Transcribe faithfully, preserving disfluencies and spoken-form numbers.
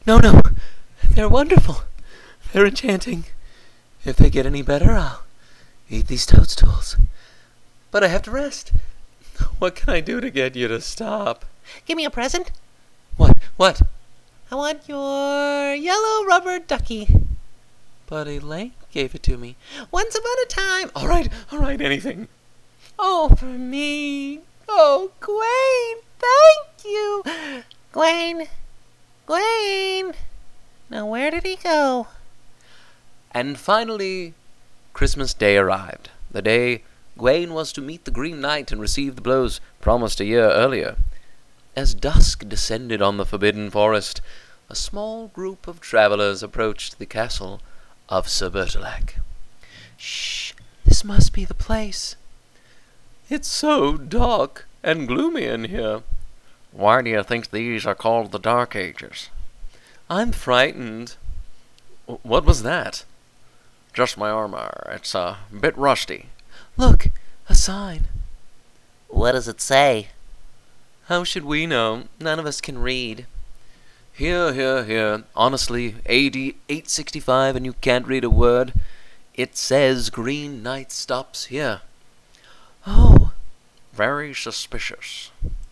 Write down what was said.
No, no, they're wonderful. They're enchanting. If they get any better, I'll eat these toadstools. But I have to rest. What can I do to get you to stop? Give me a present. What? What? I want your yellow rubber ducky. But Elaine gave it to me. Once upon a time. All right, all right, anything. Oh, for me. Oh, Gwaine, thank you. Gwaine, Gwaine. Now where did he go? And finally, Christmas Day arrived. The day Gwaine was to meet the Green Knight and receive the blows promised a year earlier. As dusk descended on the forbidden forest, a small group of travelers approached the castle of Sir Bertilac. Shh! This must be the place. It's so dark and gloomy in here. Why do you think these are called the Dark Ages? I'm frightened. What was that? Just my armor. It's a bit rusty. Look, a sign. What does it say? How should we know? None of us can read. Here, here, here. Honestly, A D eight sixty-five and you can't read a word. It says Green Knight stops here. Oh. Very suspicious.